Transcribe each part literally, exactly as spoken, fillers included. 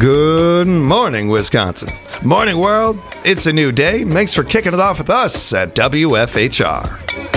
Good morning, Wisconsin. Morning, world. It's a new day. Thanks for kicking it off with us at W F H R.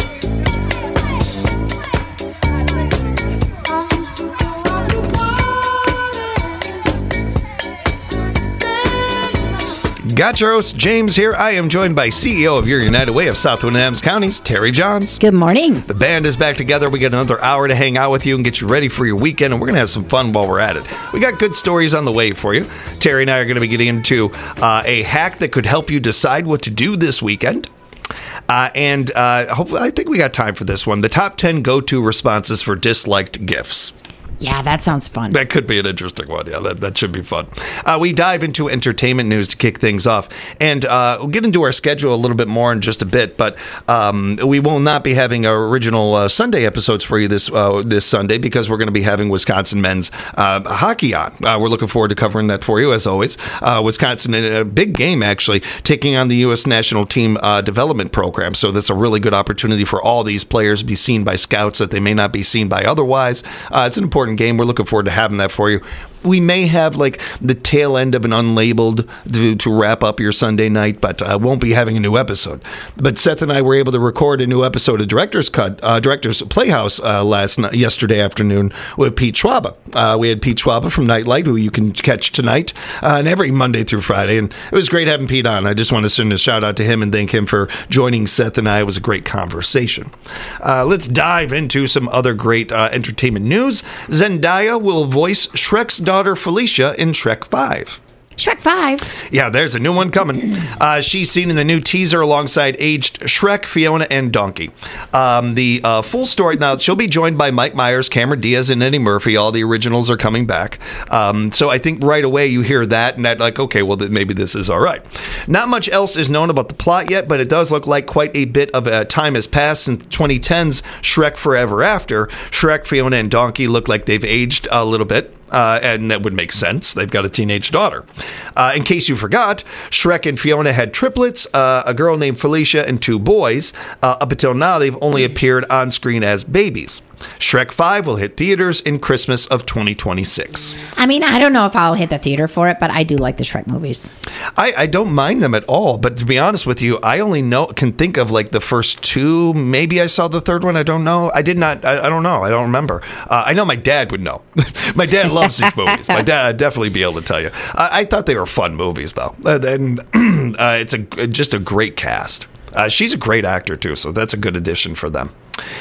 Got your host, James, here. I am joined by C E O of Your United Way of Southwind and Adams Counties, Terry Johns. Good morning. The band is back together. We got another hour to hang out with you and get you ready for your weekend, and we're going to have some fun while we're at it. We got good stories on the way for you. Terry and I are going to be getting into uh, a hack that could help you decide what to do this weekend. Uh, and uh, hopefully, I think we got time for this one. The top ten go-to responses for disliked gifts. Yeah, that sounds fun. That could be an interesting one. Yeah, that, that should be fun. Uh, we dive into entertainment news to kick things off. And uh, we'll get into our schedule a little bit more in just a bit. But um, we will not be having our original uh, Sunday episodes for you this uh, this Sunday because we're going to be having Wisconsin men's uh, hockey on. Uh, we're looking forward to covering that for you, as always. Uh, Wisconsin, in a big game, actually, taking on the U S National Team uh, Development Program. So that's a really good opportunity for all these players to be seen by scouts that they may not be seen by otherwise. Uh, it's an important game. We're looking forward to having that for you. We may have like the tail end of an unlabeled to, to wrap up your Sunday night, but I uh, won't be having a new episode. But Seth and I were able to record a new episode of Director's Cut, uh, Director's Playhouse uh, last night, yesterday afternoon with Pete Schwaba. Uh, we had Pete Schwaba from Nightlight, who you can catch tonight uh, and every Monday through Friday. And it was great having Pete on. I just want to send a shout out to him and thank him for joining Seth and I. It was a great conversation. Uh, let's dive into some other great uh, entertainment news. Zendaya will voice Shrek's daughter Felicia in Shrek five. Shrek five? Yeah, there's a new one coming. Uh, she's seen in the new teaser alongside aged Shrek, Fiona, and Donkey. Um, the uh, full story, now she'll be joined by Mike Myers, Cameron Diaz, and Eddie Murphy. All the originals are coming back. Um, so I think right away you hear that, and that like, okay, well, th- maybe this is all right. Not much else is known about the plot yet, but it does look like quite a bit of uh, time has passed since twenty ten's Shrek Forever After. Shrek, Fiona, and Donkey look like they've aged a little bit. Uh, and that would make sense. They've got a teenage daughter. Uh, in case you forgot, Shrek and Fiona had triplets, uh, a girl named Felicia and two boys. Uh, up until now, they've only appeared on screen as babies. Shrek five will hit theaters in Christmas of twenty twenty-six. I mean, I don't know if I'll hit the theater for it, but I do like the Shrek movies. I, I don't mind them at all, but to be honest with you, I only know can think of like the first two. Maybe I saw the third one. I don't know. I did not. I, I don't know. I don't remember. Uh, I know my dad would know. My dad loves these movies. My dad would definitely be able to tell you. I, I thought they were fun movies, though. Uh, and uh, it's a just a great cast. Uh, she's a great actor, too, so that's a good addition for them.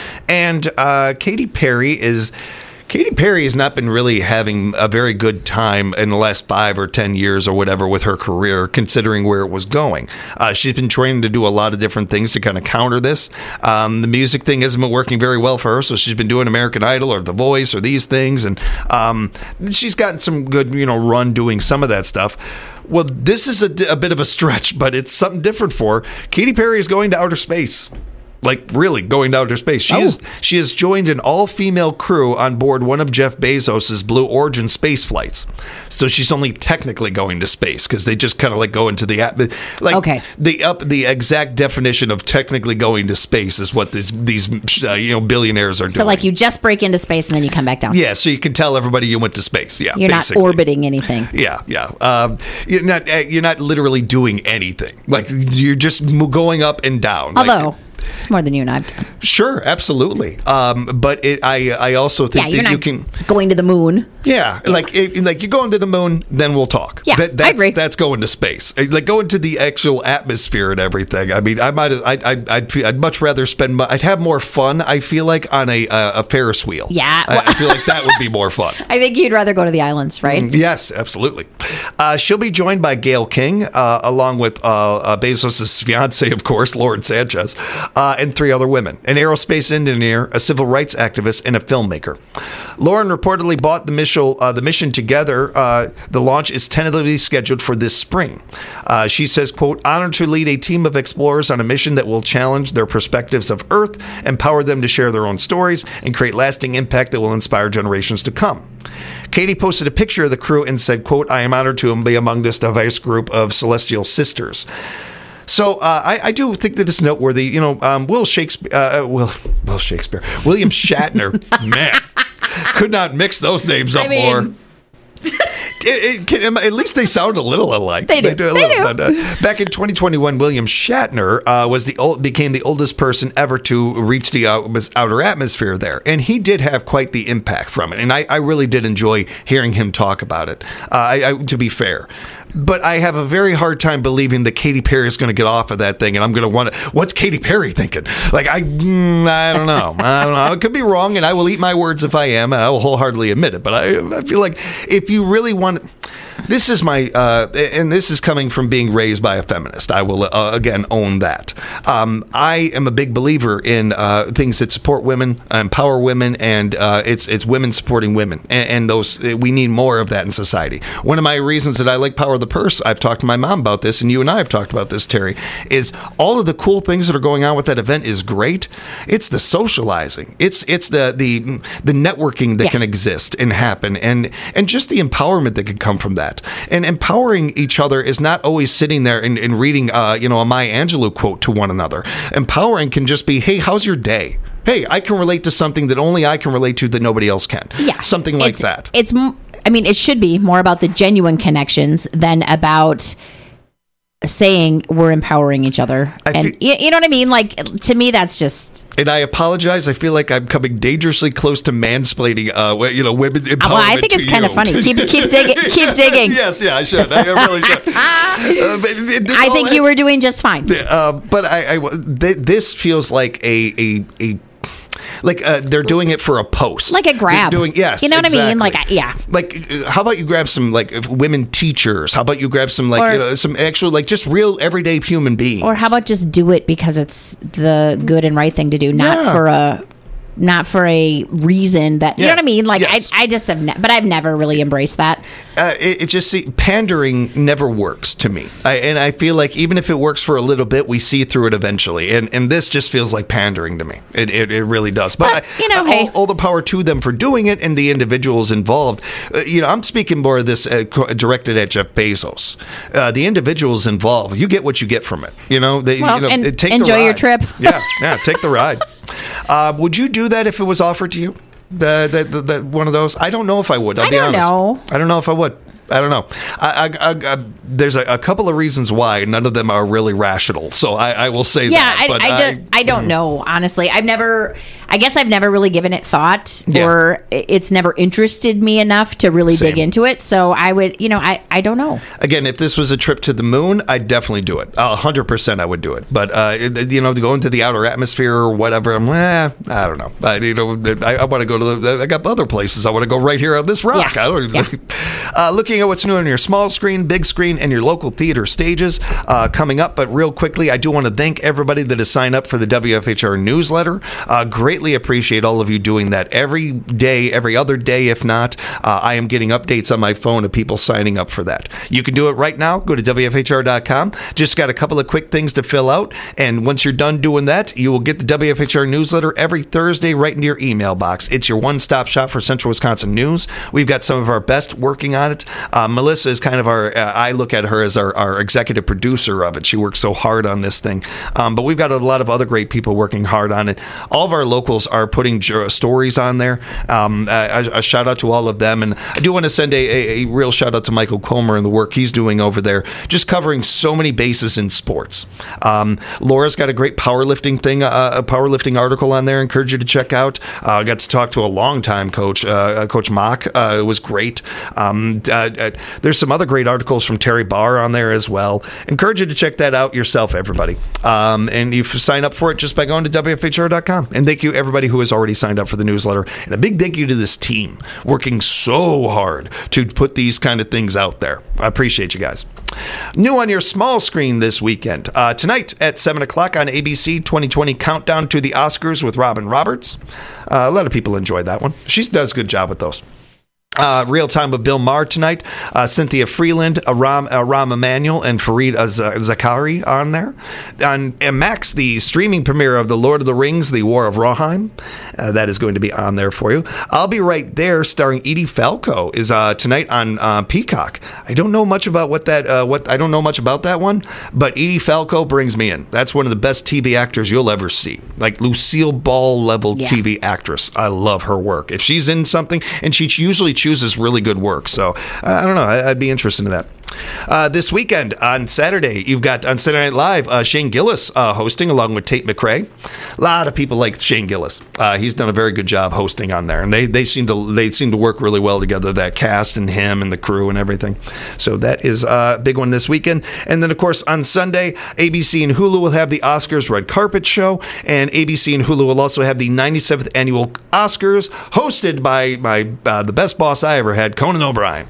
And uh, Katy Perry is... Katy Perry has not been really having a very good time in the last five or ten years or whatever with her career, considering where it was going. Uh, she's been trying to do a lot of different things to kind of counter this. Um, the music thing hasn't been working very well for her, so she's been doing American Idol or The Voice or these things, and um, she's gotten some good, you know, run doing some of that stuff. Well, this is a, a bit of a stretch, but it's something different for her. Katy Perry is going to outer space. Like, really, going to outer space. She, oh. is, she has joined an all-female crew on board one of Jeff Bezos' Blue Origin space flights. So she's only technically going to space, because they just kind of, like, go into the... atmosphere. Like, okay. the up the exact definition of technically going to space is what this, these, uh, you know, billionaires are doing. So, like, you just break into space and then you come back down. Yeah, so you can tell everybody you went to space. Yeah, You're basically. not orbiting anything. Yeah, yeah. Um, you're not, uh, you're not literally doing anything. Like, you're just going up and down. Although... Like, it's more than you and I've done. Sure, absolutely. Um, but it, I, I also think yeah, you're that not you can going to the moon. Yeah, yeah. like it, like you're going to the moon, then we'll talk. Yeah, that, that's, I agree. That's going to space, like going to the actual atmosphere and everything. I mean, I might, I, I, I'd, I'd much rather spend. I'd have more fun. I feel like on a a, a Ferris wheel. Yeah, well, I, I feel like that would be more fun. I think you'd rather go to the islands, right? Mm, yes, absolutely. Uh, she'll be joined by Gayle King, uh, along with uh, uh, Bezos' fiance, of course, Lauren Sanchez, uh, and three other women: an aerospace engineer, a civil rights activist, and a filmmaker. Lauren reportedly bought the mission, uh, the mission together. Uh, the launch is tentatively scheduled for this spring. Uh, she says, quote, honored to lead a team of explorers on a mission that will challenge their perspectives of Earth, empower them to share their own stories, and create lasting impact that will inspire generations to come. Katie posted a picture of the crew and said, quote, I am honored to be among this diverse group of celestial sisters. So uh, I, I do think that it's noteworthy. You know, um, Will Shakespeare, uh, Will, Will Shakespeare, William Shatner, man, could not mix those names up I mean, more. It, it, at least they sound a little alike. They do. They do. A little, but, uh, back in twenty twenty-one, William Shatner uh, was the old, became the oldest person ever to reach the out, outer atmosphere there, and he did have quite the impact from it. And I, I really did enjoy hearing him talk about it. Uh, I, I, to be fair. But I have a very hard time believing that Katy Perry is going to get off of that thing, and I'm going to want to. What's Katy Perry thinking? Like I, mm, I don't know. I don't know. It could be wrong, and I will eat my words if I am. And I will wholeheartedly admit it. But I, I feel like if you really want. This is my, uh, and this is coming from being raised by a feminist. I will, uh, again, own that. Um, I am a big believer in uh, things that support women, empower women, and uh, it's it's women supporting women. And, and those we need more of that in society. One of my reasons that I like Power of the Purse, I've talked to my mom about this, and you and I have talked about this, Terry, is all of the cool things that are going on with that event is great. It's the socializing. It's it's the the, the networking that yeah. can exist and happen, and, and just the empowerment that can come from that. And empowering each other is not always sitting there and, and reading, uh, you know, a Maya Angelou quote to one another. Empowering can just be, hey, how's your day? Hey, I can relate to something that only I can relate to that nobody else can. Yeah. Something like it's, that. It's, I mean, it should be more about the genuine connections than about saying we're empowering each other. I and feel, you, you know what I mean? Like, to me, that's just... And I apologize. I feel like I'm coming dangerously close to mansplaining, uh, you know, women empowerment. Well, I think it's kind of funny. Keep keep digging. Keep digging. Yes, yeah, I should. I really should. uh, but I think you were doing just fine. Uh, but I, I, this feels like a a a. Like uh, they're doing it for a post, like a grab. They're doing yes, you know what exactly. I mean? Like yeah. Like uh, how about you grab some like women teachers? How about you grab some like or, you know, some actual like just real everyday human beings? Or how about just do it because it's the good and right thing to do, not yeah. for a. Not for a reason that, you yeah. know what I mean? Like, yes. I, I just have, ne- but I've never really embraced that. Uh, it, it just, see, pandering never works to me. I, and I feel like even if it works for a little bit, we see through it eventually. And and this just feels like pandering to me. It it, it really does. But, but I, you know, hey. all, all the power to them for doing it and the individuals involved. Uh, you know, I'm speaking more of this uh, directed at Jeff Bezos. Uh, the individuals involved, you get what you get from it. You know, they, well, you know, and take enjoy the ride. your trip. yeah, yeah, take the ride. Uh, would you do that if it was offered to you? The, the, the, the one of those? I don't know if I would. I'll I be don't honest. know. I don't know if I would. I don't know. I, I, I, I, there's a, a couple of reasons why. None of them are really rational. So I, I will say yeah, that. Yeah, but I, I, I, do, I don't know, honestly. I've never... I guess I've never really given it thought, yeah. or it's never interested me enough to really Same. dig into it. So I would, you know, I, I don't know. Again, if this was a trip to the moon, I'd definitely do it. A hundred percent, I would do it. But uh, it, you know, to go into the outer atmosphere or whatever, I'm, eh, I don't know. I, you know, I, I want to go to the. I got other places. I want to go right here on this rock. Yeah. I don't, yeah. uh, looking at what's new on your small screen, big screen, and your local theater stages uh, coming up. But real quickly, I do want to thank everybody that has signed up for the W F H R newsletter. Uh, greatly appreciate all of you doing that every day, every other day, if not. Uh, I am getting updates on my phone of people signing up for that. You can do it right now. Go to W F H R dot com. Just got a couple of quick things to fill out. And once you're done doing that, you will get the W F H R newsletter every Thursday right into your email box. It's your one-stop shop for Central Wisconsin news. We've got some of our best working on it. Uh, Melissa is kind of our, uh, I look at her as our, our executive producer of it. She works so hard on this thing. Um, but we've got a lot of other great people working hard on it. All of our locals are putting stories on there. Um, a, a shout out to all of them. And I do want to send a, a, a real shout out to Michael Comer and the work he's doing over there, just covering so many bases in sports. Um, Laura's got a great powerlifting thing, uh, a powerlifting article on there. I encourage you to check out. Uh, I got to talk to a longtime coach, uh, Coach Mock. Uh, it was great. Um, uh, uh, there's some other great articles from Terry Barr on there as well. Encourage you to check that out yourself, everybody. Um, and you sign up for it just by going to W F H R dot com. And thank you, everybody who has already signed up for the newsletter. And a big thank you to this team working so hard to put these kind of things out there. I appreciate you guys. New on your small screen this weekend. Uh, tonight at seven o'clock on A B C, twenty twenty Countdown to the Oscars with Robin Roberts. Uh, a lot of people enjoyed that one. She does a good job with those. Uh, Real Time with Bill Maher tonight. Uh, Cynthia Freeland, Aram, Aram Emanuel, and Fareed Zakari on there. On Max, the streaming premiere of The Lord of the Rings, The War of Rohirrim. Uh, that is going to be on there for you. I'll Be Right There, starring Edie Falco, is uh, tonight on uh, Peacock. I don't know much about what that. Uh, what I don't know much about that one, but Edie Falco brings me in. That's one of the best T V actors you'll ever see. Like Lucille Ball level yeah. T V actress. I love her work. If she's in something, and she usually chooses really good work. So uh, I don't know. I, I'd be interested in that. Uh, this weekend on Saturday, you've got on Saturday Night Live, uh, Shane Gillis uh, hosting along with Tate McRae. A lot of people like Shane Gillis. Uh, he's done a very good job hosting on there, and they they seem to they seem to work really well together. That cast and him and the crew and everything. So that is a big one this weekend. And then of course on Sunday, A B C and Hulu will have the Oscars red carpet show, and A B C and Hulu will also have the ninety-seventh annual Oscars, hosted by my uh, the best boss I ever had, Conan O'Brien.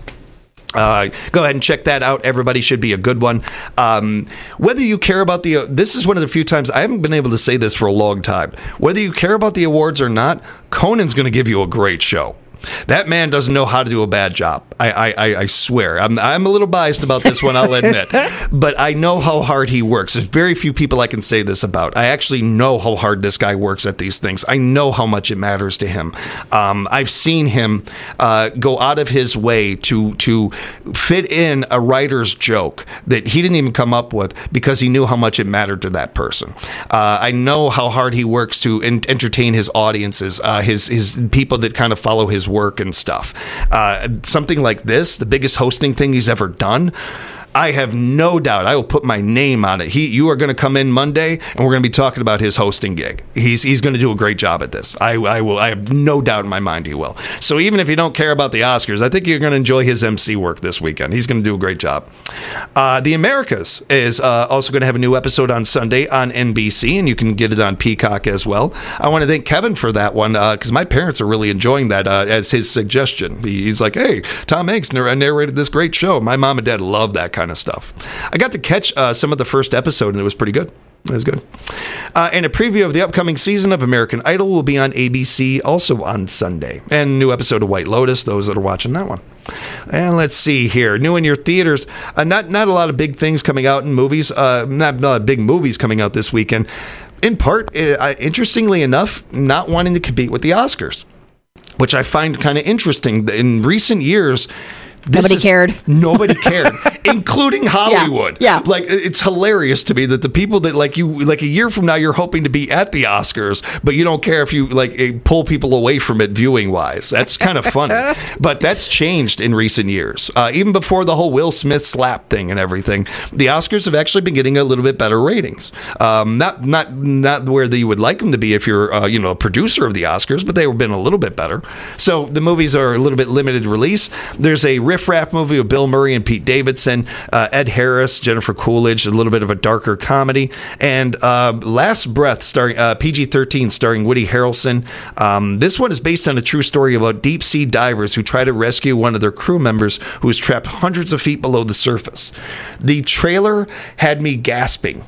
Uh, go ahead and check that out. Everybody should be a good one. Um, whether you care about the, uh, this is one of the few times I haven't been able to say this for a long time. Whether you care about the awards or not, Conan's going to give you a great show. That man doesn't know how to do a bad job. I, I, I swear. I'm, I'm a little biased about this one, I'll admit. But I know how hard he works. There's very few people I can say this about. I actually know how hard this guy works at these things. I know how much it matters to him. Um, I've seen him uh, go out of his way to to fit in a writer's joke that he didn't even come up with because he knew how much it mattered to that person. Uh, I know how hard he works to en- entertain his audiences, uh, his his people that kind of follow his work and stuff. Uh, something like this, the biggest hosting thing he's ever done, I have no doubt I will put my name on it. He, you are going to come in Monday, and we're going to be talking about his hosting gig. He's he's going to do a great job at this. I, I will. I have no doubt in my mind he will. So even if you don't care about the Oscars, I think you're going to enjoy his M C work this weekend. He's going to do a great job. Uh, the Americas is uh, also going to have a new episode on Sunday on N B C, and you can get it on Peacock as well. I want to thank Kevin for that one because uh, my parents are really enjoying that uh, as his suggestion. He, he's like, hey, Tom Hanks narrated this great show. My mom and dad love that kind of stuff. I got to catch uh, some of the first episode, and it was pretty good. It was good. Uh, and a preview of the upcoming season of American Idol will be on A B C also on Sunday. And new episode of White Lotus, those that are watching that one. And let's see here. New in your theaters. Uh, not not a lot of big things coming out in movies. Uh, not, not big movies coming out this weekend. In part, uh, interestingly enough, not wanting to compete with the Oscars, which I find kind of interesting. In recent years, This nobody is, cared. Nobody cared, including Hollywood. Yeah, yeah. Like, it's hilarious to me that the people that, like, you, like, a year from now, you're hoping to be at the Oscars, but you don't care if you, like, pull people away from it viewing-wise. That's kind of funny. But that's changed in recent years. Uh, even before the whole Will Smith slap thing and everything, the Oscars have actually been getting a little bit better ratings. Um, not not not where you would like them to be if you're, uh, you know, a producer of the Oscars, but they've been a little bit better. So the movies are a little bit limited release. There's a Riff Raff movie with Bill Murray and Pete Davidson, uh, Ed Harris, Jennifer Coolidge, a little bit of a darker comedy, and uh, Last Breath, starring uh, P G thirteen, starring Woody Harrelson. Um, this one is based on a true story about deep sea divers who try to rescue one of their crew members who is trapped hundreds of feet below the surface. The trailer had me gasping.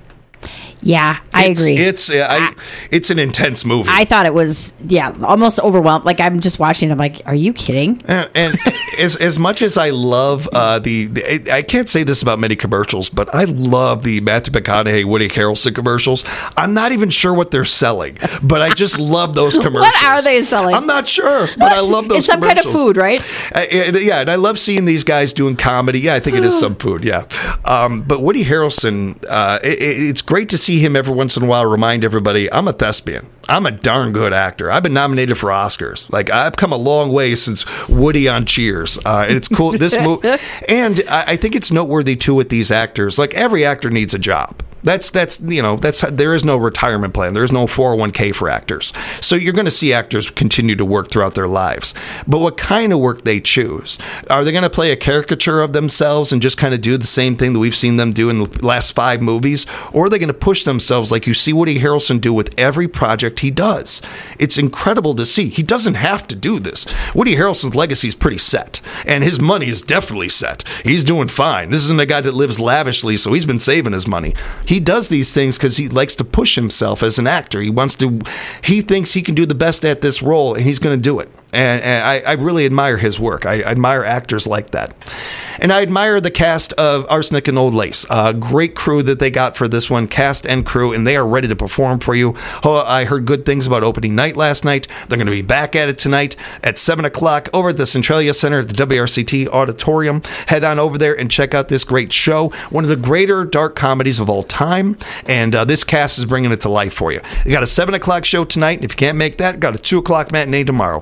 Yeah, I it's, agree. It's uh, I, it's an intense movie. I thought it was, yeah, almost overwhelmed. Like, I'm just watching. I'm like, are you kidding? And, and as as much as I love uh, the, the, I can't say this about many commercials, but I love the Matthew McConaughey, Woody Harrelson commercials. I'm not even sure what they're selling, but I just love those commercials. What are they selling? I'm not sure, but I love those. It's some kind of food, right? Uh, and, yeah, and I love seeing these guys doing comedy. Yeah, I think it is some food. Yeah, um, but Woody Harrelson, uh, it, it's great to see him every once in a while remind everybody, I'm a thespian. I'm a darn good actor. I've been nominated for Oscars. Like, I've come a long way since Woody on Cheers. Uh, and it's cool. This movie, and I, I think it's noteworthy too with these actors. Like, every actor needs a job. That's, that's, you know, that's, there is no retirement plan. There is no four oh one k for actors. So you're going to see actors continue to work throughout their lives. But what kind of work they choose? Are they going to play a caricature of themselves and just kind of do the same thing that we've seen them do in the last five movies? Or are they going to push themselves like you see Woody Harrelson do with every project he does? It's incredible to see. He doesn't have to do this. Woody Harrelson's legacy is pretty set. And his money is definitely set. He's doing fine. This isn't a guy that lives lavishly, so he's been saving his money. He does these things because he likes to push himself as an actor. He wants to, he thinks he can do the best at this role, and he's going to do it. And, and I, I really admire his work. I, I admire actors like that. And I admire the cast of Arsenic and Old Lace. Uh, great crew that they got for this one, cast and crew, and they are ready to perform for you. Oh, I heard good things about opening night last night. They're going to be back at it tonight at seven o'clock over at the Centralia Center at the W R C T Auditorium. Head on over there and check out this great show. One of the greater dark comedies of all time. And uh, this cast is bringing it to life for you. You got a seven o'clock show tonight. If you can't make that, got a two o'clock matinee tomorrow.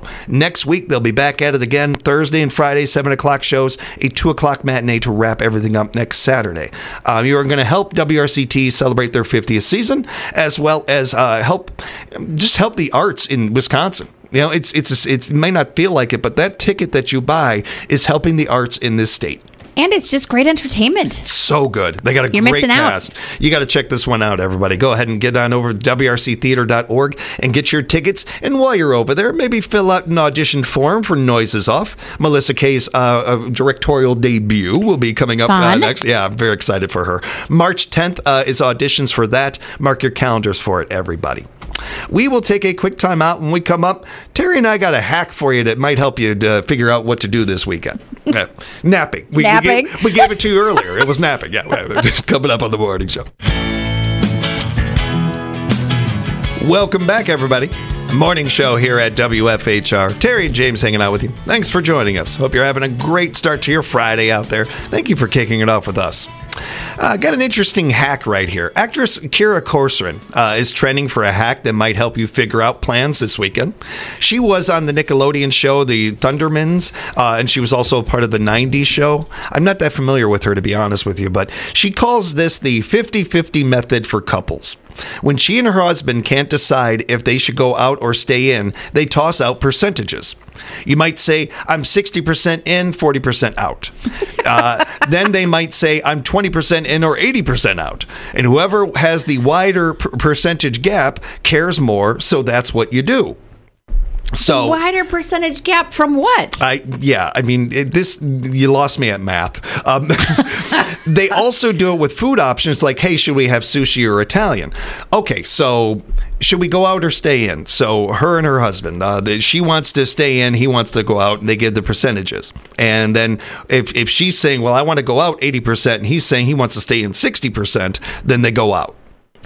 Next week, they'll be back at it again. Thursday and Friday, seven o'clock shows, a two o'clock matinee to wrap everything up next Saturday. Uh, you are going to help W R C T celebrate their fiftieth season, as well as uh, help just help the arts in Wisconsin. You know, it's it's it may not feel like it, but that ticket that you buy is helping the arts in this state. And it's just great entertainment. So good. They got a You're great missing cast. Out. You got to check this one out, everybody. Go ahead and get on over to W R C theater dot org and get your tickets. And while you're over there, maybe fill out an audition form for Noises Off. Melissa Kay's uh, uh, directorial debut will be coming up uh, next. Yeah, I'm very excited for her. March tenth uh, is auditions for that. Mark your calendars for it, everybody. We will take a quick time out. When we come up, Terry and I got a hack for you that might help you to figure out what to do this weekend. Uh, napping. We, napping. We gave, we gave it to you earlier. It was napping. Yeah, coming up on the morning show. Welcome back, everybody. Morning show here at W F H R. Terry and James hanging out with you. Thanks for joining us. Hope you're having a great start to your Friday out there. Thank you for kicking it off with us. Uh, got an interesting hack right here. Actress Kira Corcoran uh, is trending for a hack that might help you figure out plans this weekend. She was on the Nickelodeon show, The Thundermans, uh, and she was also part of the nineties show. I'm not that familiar with her, to be honest with you, but she calls this the fifty-fifty method for couples. When she and her husband can't decide if they should go out or stay in, they toss out percentages. You might say, I'm sixty percent in, forty percent out. Uh, then they might say, I'm twenty percent in or eighty percent out. And whoever has the wider per- percentage gap cares more, so that's what you do. So wider percentage gap from what? I yeah, I mean it, this. You lost me at math. Um, they also do it with food options like, hey, should we have sushi or Italian? Okay, so should we go out or stay in? So her and her husband, uh, the, she wants to stay in, he wants to go out, and they give the percentages. And then if if she's saying, well, I want to go out eighty percent, and he's saying he wants to stay in sixty percent, then they go out.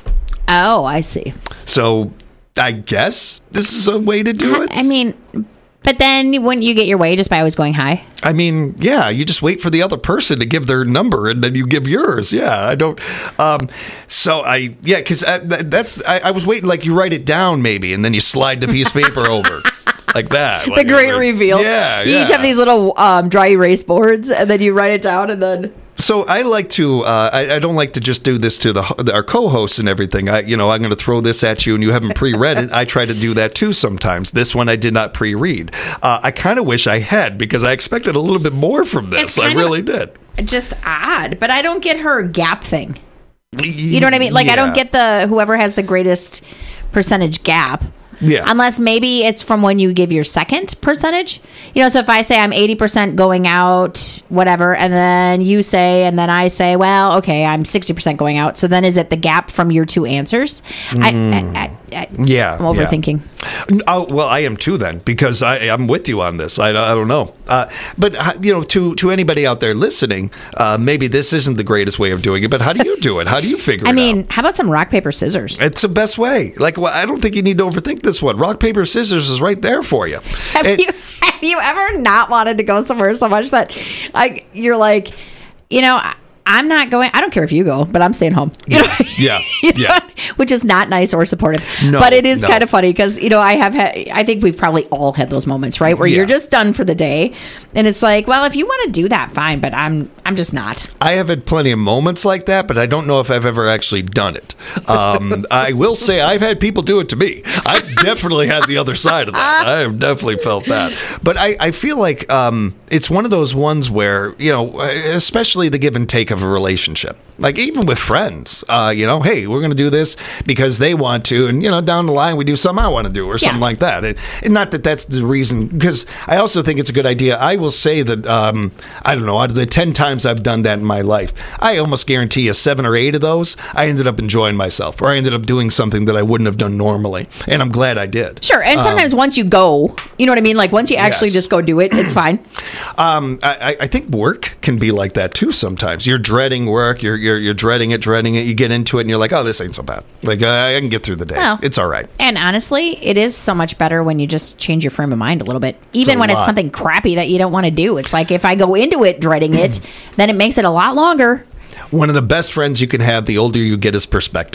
Oh, I see. So I guess this is a way to do it. I mean, but then wouldn't you get your way just by always going high? I mean, yeah, you just wait for the other person to give their number and then you give yours. Yeah, I don't. Um, so I, yeah, because that's, I, I was waiting like you write it down maybe and then you slide the piece of paper over. Like that. The like, great like, reveal. Yeah, You yeah. each have these little um, dry erase boards and then you write it down and then... So I like to, uh, I, I don't like to just do this to the our co-hosts and everything. I, you know, I'm going to throw this at you and you haven't pre-read it. I try to do that too sometimes. This one I did not pre-read. Uh, I kind of wish I had because I expected a little bit more from this. I really did. Just odd, but I don't get her gap thing. You know what I mean? Like yeah. I don't get the whoever has the greatest percentage gap. Yeah. Unless maybe it's from when you give your second percentage. You know, so if I say I'm eighty percent going out, whatever, and then you say, and then I say, well, okay, I'm sixty percent going out. So then is it the gap from your two answers? Mm. I, I, I, I, yeah. I'm overthinking. Yeah. Oh, well, I am too then, because I, I'm with you on this. I, I don't know. Uh, but, you know, to, to anybody out there listening, uh, maybe this isn't the greatest way of doing it, but how do you do it? How do you figure I it mean, out? How about some rock, paper, scissors? It's the best way. Like, well, I don't think you need to overthink this one. Rock, paper, scissors is right there for you. Have it, you have you ever not wanted to go somewhere so much that I, you're like, you know, I'm not going. I don't care if you go, but I'm staying home. You know? Yeah, you know? yeah. Which is not nice or supportive. No, but it is no. kind of funny because, you know, I have had, I think we've probably all had those moments, right? Where yeah. you're just done for the day. And it's like, well, if you want to do that, fine. But I'm, I'm just not. I have had plenty of moments like that, but I don't know if I've ever actually done it. Um, I will say I've had people do it to me. I've definitely had the other side of that. I have definitely felt that. But I, I feel like um, it's one of those ones where, you know, especially the give and take of a relationship. Like even with friends, uh, you know, hey, we're going to do this because they want to. And, you know, down the line, we do something I want to do or something yeah. like that. And, and not that that's the reason, because I also think it's a good idea. I will say that, um, I don't know, out of the ten times I've done that in my life, I almost guarantee you seven or eight of those, I ended up enjoying myself or I ended up doing something that I wouldn't have done normally. And I'm glad I did. Sure. And sometimes um, once you go, you know what I mean? Like once you actually yes. just go do it, it's fine. um, I, I think work can be like that too sometimes. You're dreading work. You're, you're, you're dreading it, dreading it. You get into it and you're like, oh, this ain't so bad. Like, uh, I can get through the day. Well, it's all right. And honestly, it is so much better when you just change your frame of mind a little bit. Even it's when lot. It's something crappy that you don't want to do. It's like if I go into it dreading it, then it makes it a lot longer. One of the best friends you can have the older you get is perspective.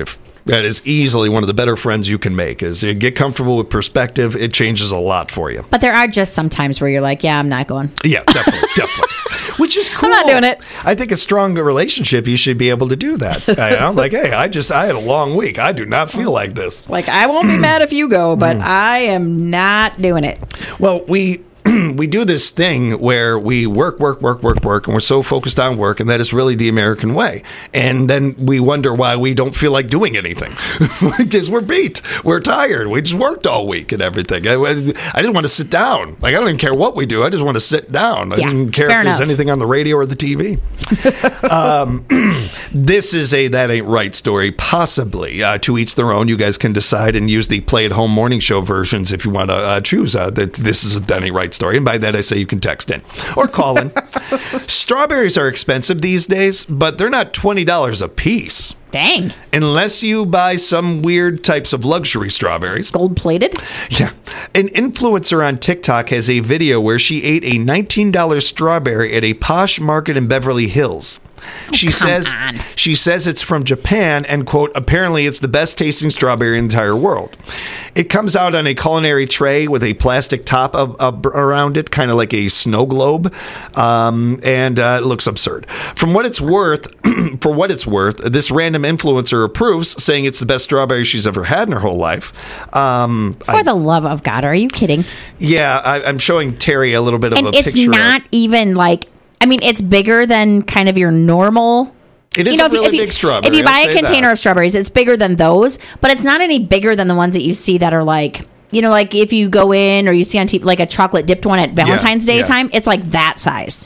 That is easily one of the better friends you can make. Is you get comfortable with perspective, it changes a lot for you. But there are just some times where you're like, yeah, I'm not going. Yeah, definitely, definitely. Which is cool. I'm not doing it. I think a strong relationship, you should be able to do that. I, I'm like, hey, I just, I had a long week. I do not feel like this. Like, I won't be mad if you go, but I am not doing it. Well, we... we do this thing where we work, work, work, work, work, and we're so focused on work, and that is really the American way. And then we wonder why we don't feel like doing anything. Because we're beat. We're tired. We just worked all week and everything. I, I didn't want to sit down. Like, I don't even care what we do. I just want to sit down. I Yeah, didn't care if fair there's enough. anything on the radio or the T V. um, this is a That Ain't Right story, possibly. Uh, to each their own. You guys can decide and use the play-at-home morning show versions if you want to uh, choose. Uh, that this is a That Ain't Right story. And by that, I say you can text in or call in. Strawberries are expensive these days, but they're not twenty dollars a piece. Dang. Unless you buy some weird types of luxury strawberries. Gold plated? Yeah. An influencer on TikTok has a video where she ate a nineteen dollars strawberry at a posh market in Beverly Hills. She come says on. she says it's from Japan and, quote, apparently it's the best tasting strawberry in the entire world. It comes out on a culinary tray with a plastic top of, of, around it, kind of like a snow globe, um, and uh, it looks absurd. From what it's worth, for what it's worth, this random influencer approves, saying it's the best strawberry she's ever had in her whole life. Um, For I, the love of God, are you kidding? yeah, I, I'm showing Terry a little bit of And a it's picture. not of, even like, I mean, it's bigger than kind of your normal. It is you know, a if you- really if you, big strawberry. If you I'll buy a say container that. of strawberries, it's bigger than those, but it's not any bigger than the ones that you see that are like, you know, like if you go in or you see on T V, like a chocolate dipped one at Valentine's Day yeah. time, it's like that size.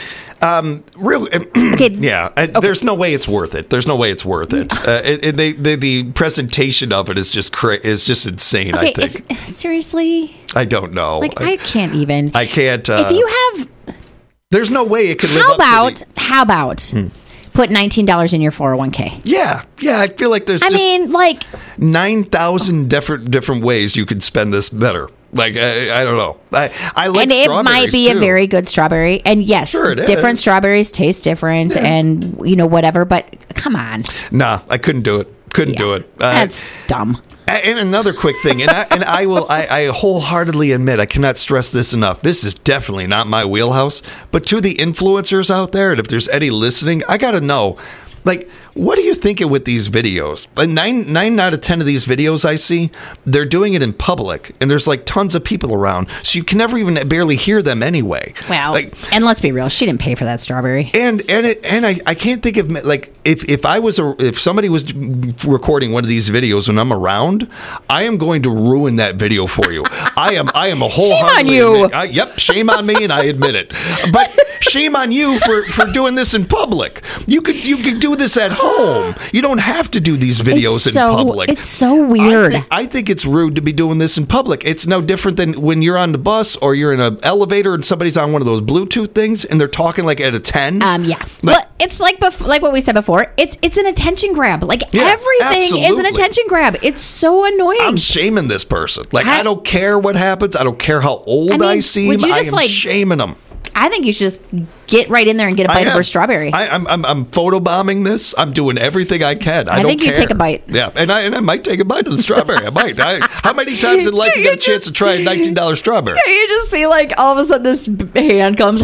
Real, Okay. yeah. I, There's no way it's worth it. There's no way it's worth it. Uh, it, it they, they, the presentation of it is just cra- is just insane. Okay, I think. if, seriously, I don't know. like I, I can't even. I can't. Uh, if you have, there's no way it could live how up to about the- how about put nineteen dollars in your four oh one k? Yeah, yeah. I feel like there's I just mean, like, nine thousand different different ways you could spend this better. Like I, I don't know. I I like and it might strawberries, be too. a very good strawberry. And yes, Sure it different is. strawberries taste different, and you know whatever. But come on, Nah, I couldn't do it. Couldn't Yeah. do it. Uh, that's dumb. And another quick thing, and I, and I will, I, I wholeheartedly admit, I cannot stress this enough. This is definitely not my wheelhouse. But to the influencers out there, and if there's any listening, I got to know, like, what are you thinking with these videos? Like nine, nine out of ten of these videos I see, they're doing it in public, and there's like tons of people around, so you can never even barely hear them anyway. Well, like, and let's be real, she didn't pay for that strawberry. and and it, and I, I can't think of like if if I was a, if somebody was recording one of these videos and I'm around, I am going to ruin that video for you. I am I am a wholeheartedly Shame on you. admit- I, yep, shame on me, and I admit it. But shame on you for, for doing this in public. You could you could do this at home. You don't have to do these videos It's in so- public. it's so weird. I, thi- I think it's rude to be doing this in public. It's no different than when you're on the bus or you're in an elevator and somebody's on one of those Bluetooth things and they're talking like at a ten. Um, yeah, Like- but it's like bef- like what we said before. It's it's an attention grab. Like Yeah, everything is an absolutely. attention grab. It's so annoying. I'm shaming this person. Like, I, I- don't care what happens. I don't care how old I, I mean, seem. would you I just, am like- shaming them. I think you should just get right in there and get a bite I of am. her strawberry. I, I'm, I'm I'm photobombing this. I'm doing everything I can. I, I don't think you care. take a bite. Yeah, and I and I might take a bite of the strawberry. I might. I, how many times in life you You get a chance to try a nineteen dollars strawberry? you just see like all of a sudden this b- hand comes.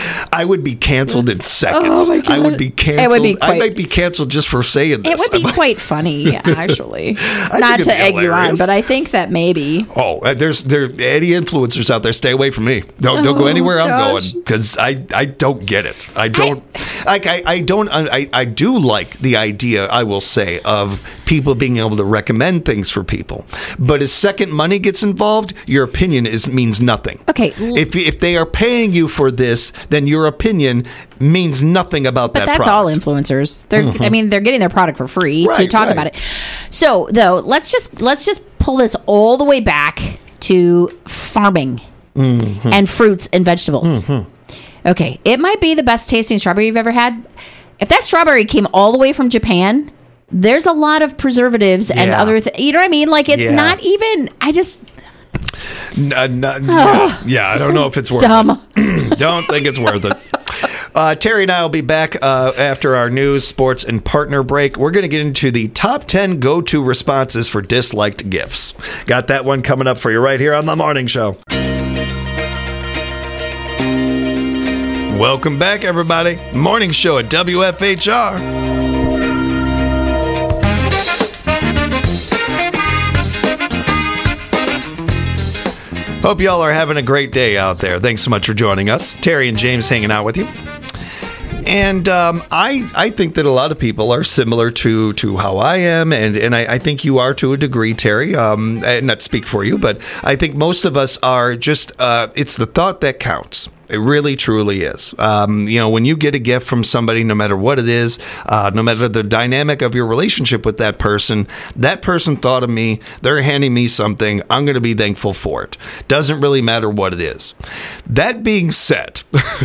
I would be canceled in seconds. Oh, my God. I would be canceled. It would be I quite- might be canceled just for saying this. It would I be might- quite funny, actually. think Not it'd to be egg you on, hilarious. but I think that maybe. Oh, uh, there's there any influencers out there? Stay away from me. Don't don't go Oh, anywhere I'm gosh. going because I, I don't get it. I don't like I, I don't I, I do like the idea. I will say of people being able to recommend things for people, but as second money gets involved, your opinion is means nothing. Okay, l- if if they are paying you for this, then your opinion means nothing about But that. that's product. all influencers. They're, I mean, they're getting their product for free to Right, talk right. about it. So, though, let's just let's just pull this all the way back to farming Mm-hmm. and fruits and vegetables. Okay, it might be the best tasting strawberry you've ever had. If that strawberry came all the way from Japan, there's a lot of preservatives and Yeah. other. Th- you know what I mean? Like it's Yeah. not even. I just N- uh, n- yeah, yeah, I don't so know if it's worth dumb. it. Don't think it's worth it. Uh, Terry and I will be back uh, after our news, sports, and partner break. We're going to get into the top ten go-to responses for disliked gifts. Got that one coming up for you right here on The Morning Show. Welcome back, everybody. Morning Show at W F H R. Hope y'all are having a great day out there. Thanks so much for joining us. Terry and James hanging out with you. And um, I I think that a lot of people are similar to to how I am, and, and I, I think you are to a degree, Terry. Um, not to speak for you, but I think most of us are just, uh, it's the thought that counts. It really, truly is. Um, you know, when you get a gift from somebody, no matter what it is, uh, no matter the dynamic of your relationship with that person, that person thought of me, they're handing me something, I'm going to be thankful for it. Doesn't really matter what it is. That being said,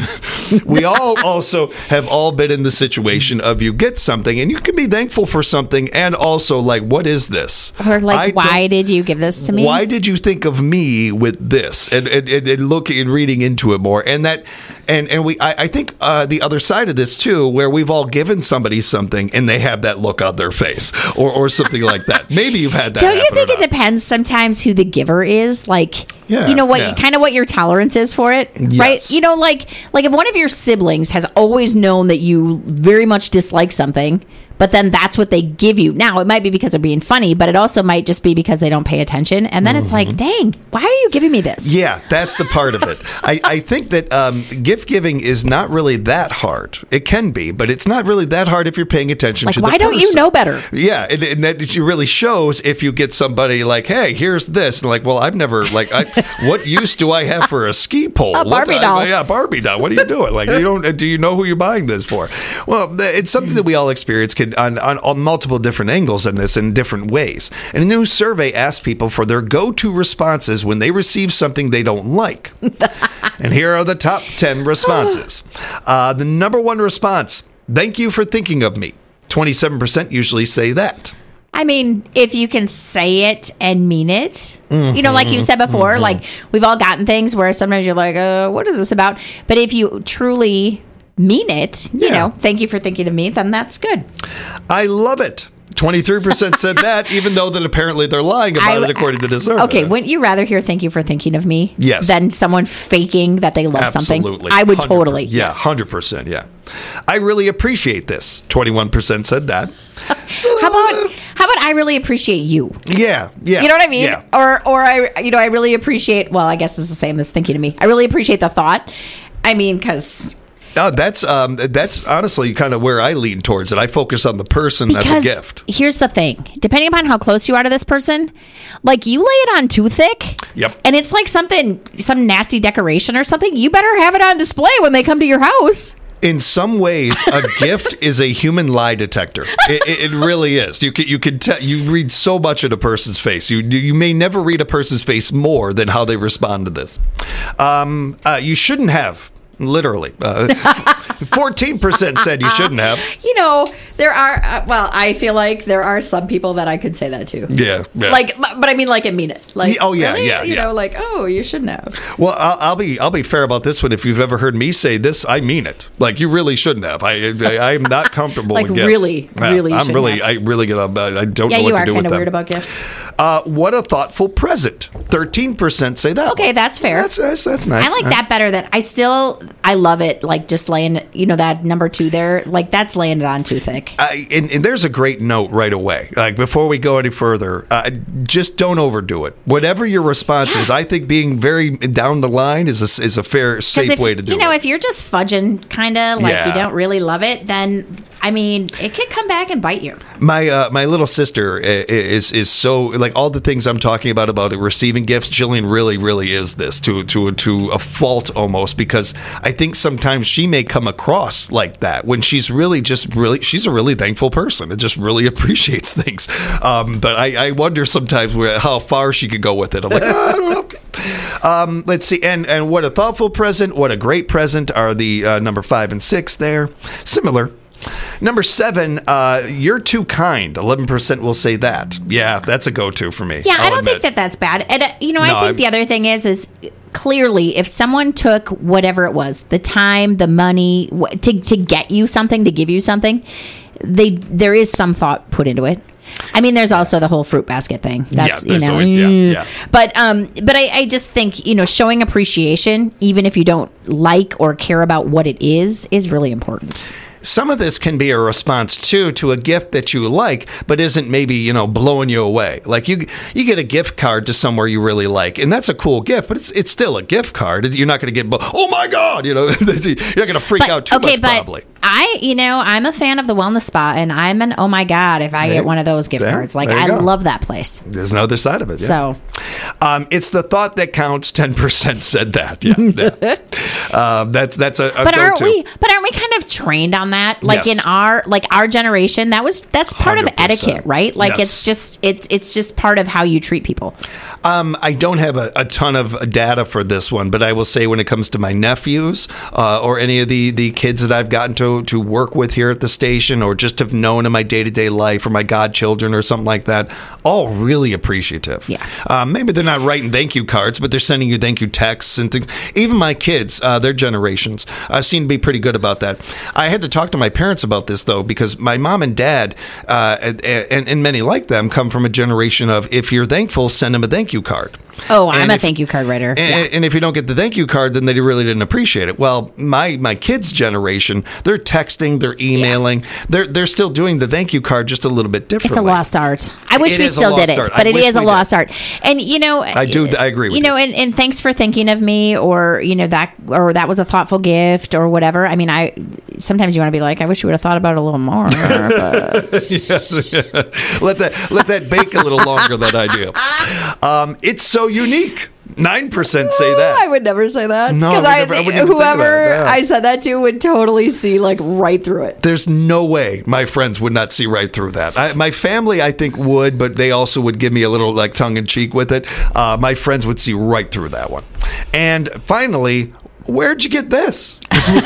we all also have all been in the situation of you get something and you can be thankful for something and also like, what is this? Or like, I why did you give this to me? Why did you think of me with this? And, and, and, and looking and reading into it more. And that, and and we, I, I think uh, the other side of this too, where we've all given somebody something and they have that look on their face, or or something like that. Maybe you've had that. Don't you think it depends sometimes who the giver is? Like, yeah, you know what, yeah. kind of what your tolerance is for it, yes. right? You know, like like if one of your siblings has always known that you very much dislike something, but then that's what they give you. Now, it might be because they're being funny, but it also might just be because they don't pay attention. And then mm-hmm. it's like, dang, why are you giving me this? Yeah, that's the part of it. I, I think that um, gift giving is not really that hard. It can be, but it's not really that hard if you're paying attention like, to the why don't person. you know better? Yeah, and, and that it really shows if you get somebody like, hey, here's this. And like, well, I've never, like, I, what use do I have for a ski pole? A Barbie what, doll. I, yeah, Barbie doll. What are you doing? Like, you don't, do you know who you're buying this for? Well, it's something that we all experience can, on, on, on multiple different angles in this in different ways. And a new survey asked people for their go-to responses when they receive something they don't like. And here are the top ten responses. Uh, the number one response, thank you for thinking of me. twenty-seven percent usually say that. I mean, if you can say it and mean it, mm-hmm, you know, like you said before, mm-hmm. like we've all gotten things where sometimes you're like, uh, what is this about? But if you truly mean it, you yeah. know, thank you for thinking of me, then that's good. I love it. twenty-three percent said that, even though that apparently they're lying about I, it according to this survey. Okay, wouldn't you rather hear thank you for thinking of me yes. than someone faking that they love Absolutely. something? I would totally. Yeah, yes. one hundred percent, yeah. I really appreciate this. twenty-one percent said that. So, how about how about I really appreciate you? Yeah, yeah. You know what I mean? Yeah. Or or I you know, I really appreciate, well, I guess it's the same as thinking of me. I really appreciate the thought. I mean, because Oh, that's um, that's honestly kind of where I lean towards it. I focus on the person, not the gift. Here's the thing. Depending upon how close you are to this person, like you lay it on too thick, yep. and it's like something, some nasty decoration or something, you better have it on display when they come to your house. In some ways, a gift is a human lie detector. It, it, it really is. You can you can tell. You read so much in a person's face. You you may never read a person's face more than how they respond to this. Um, uh, you shouldn't have. Literally. Uh, fourteen percent said you shouldn't have. You know, there are, uh, well, I feel like there are some people that I could say that to. Yeah. yeah. Like, but I mean, like, I mean it. Like, oh, yeah, really? yeah. You yeah. know, like, oh, you shouldn't have. Well, I'll, I'll be I'll be fair about this one. If you've ever heard me say this, I mean it. Like, you really shouldn't have. I I am not comfortable like, with gifts. really, yeah, really I'm really, have. I really get up. I don't yeah, know what to do with them. Yeah, you are kind of weird about gifts. Uh, what a thoughtful present. thirteen percent say that. Okay, that's fair. That's, that's, that's nice. I like uh, that better. That I still, I love it. Like, just laying, you know, that number two there, like, that's laying it on too thick. I, and, and there's a great note right away. Like, before we go any further, uh, just don't overdo it. Whatever your response yeah. is, I think being very down the line is a, is a fair, safe if, way to do it. You know, it. if you're just fudging, kind of, like yeah. you don't really love it, then, I mean, it could come back and bite you. My uh, my little sister is is so, like, all the things I'm talking about, about receiving gifts, Jillian really, really is this to, to, to a fault almost, because I think sometimes she may come across like that when she's really just really, she's a really thankful person and just really appreciates things. Um, but I, I wonder sometimes where, how far she could go with it. I'm like, oh, I don't know. Um, let's see. And, and what a thoughtful present, what a great present are the uh, number five and six there. Similar. Number seven, uh, you're too kind. eleven percent will say that. Yeah, that's a go-to for me. Yeah, I'll I don't admit. think that that's bad. And, uh, you know, No, I think I've- the other thing is, is clearly if someone took whatever it was, the time, the money, wh- to, to get you something, to give you something, they there is some thought put into it. I mean, there's also the whole fruit basket thing. That's, Yeah, you there's know, always- yeah, yeah. but um, but I, I just think, you know, showing appreciation, even if you don't like or care about what it is, is really important. Some of this can be a response too to a gift that you like, but isn't maybe, you know, blowing you away. Like you, you get a gift card to somewhere you really like, and that's a cool gift, but it's it's still a gift card. You're not going to get, oh my God, you know, you're not going to freak But, out too okay, much, but probably. I, you know, I'm a fan of the wellness spa, and I'm an oh my God if I There- get one of those gift there- cards. Like, there you I go. love that place. There's another side of it. Yeah. So, Um, it's the thought that counts. ten percent said that. Yeah, yeah. uh, that's that's a, a but aren't go-to. we? But aren't we kind of trained on that? Like Yes. in our like our generation, that was that's part one hundred of percent. etiquette, right? Like Yes. it's just it's it's just part of how you treat people. Um, I don't have a, a ton of data for this one, but I will say when it comes to my nephews uh, or any of the, the kids that I've gotten to, to work with here at the station or just have known in my day-to-day life or my godchildren or something like that, all really appreciative. Yeah. Um, maybe they're not writing thank you cards, but they're sending you thank you texts and things. Even my kids, uh, their generations, uh, seem to be pretty good about that. I had to talk to my parents about this, though, because my mom and dad, uh, and, and, and many like them, come from a generation of if you're thankful, send them a thank you card. Oh, I'm And a if- thank you card writer. And, Yeah. and if you don't get the thank you card, then they really didn't appreciate it. Well, my my kids' generation, they're texting, they're emailing, they're they're still doing the thank you card just a little bit differently. It's a lost art. I wish It we is a still lost did it, art. I but it wish is a we lost did. art. And you know, I do. I agree with you. know, you. and, and thanks for thinking of me, or you know that, or that was a thoughtful gift, or whatever. I mean, I sometimes you want to be like, I wish you would have thought about it a little more. But let that let that bake a little longer. That idea. Um, it's so unique. Nine percent say that. I would never say that. No, I would I, never- I wouldn't even think of whoever that, yeah. I said that to would totally see like right through it. There's no way my friends would not see right through that. I, my family, I think, would, but they also would give me a little like tongue in cheek with it. Uh, my friends would see right through that one. And finally, where'd you get this?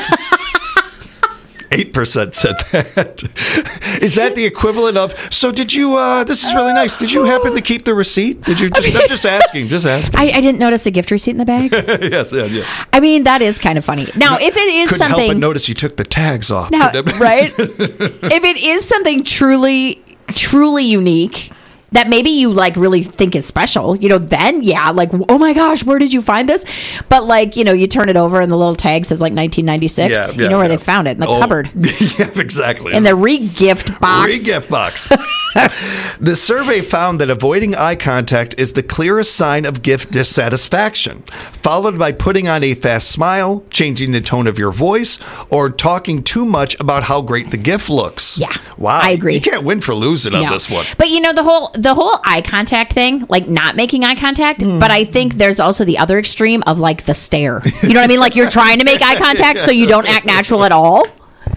Eight percent said that. Is that the equivalent of? So did you? Uh, this is really nice. Did you happen to keep the receipt? Did you? Just, I'm just asking. Just asking. I, I didn't notice a gift receipt in the bag. yes, yeah, yeah. I mean, that is kind of funny. Now, if it is Couldn't help but something, notice you took the tags off. now, Couldn't have- right? If it is something truly, truly unique that maybe you like really think is special, you know, then yeah, like, oh my gosh, where did you find this? But like, you know, you turn it over and the little tag says like nineteen ninety-six. Yeah, you yeah, know where yeah. they found it in the Oh, cupboard, yeah, exactly. in the re-gift box. Re-gift box. The survey found that avoiding eye contact is the clearest sign of gift dissatisfaction, followed by putting on a fast smile, changing the tone of your voice, or talking too much about how great the gift looks. Yeah, Wow. I agree. You can't win for losing on No. this one. But you know, the whole the whole eye contact thing, like not making eye contact, Hmm. but I think there's also the other extreme of like the stare. You know what I mean? Like you're trying to make eye contact so you don't act natural at all.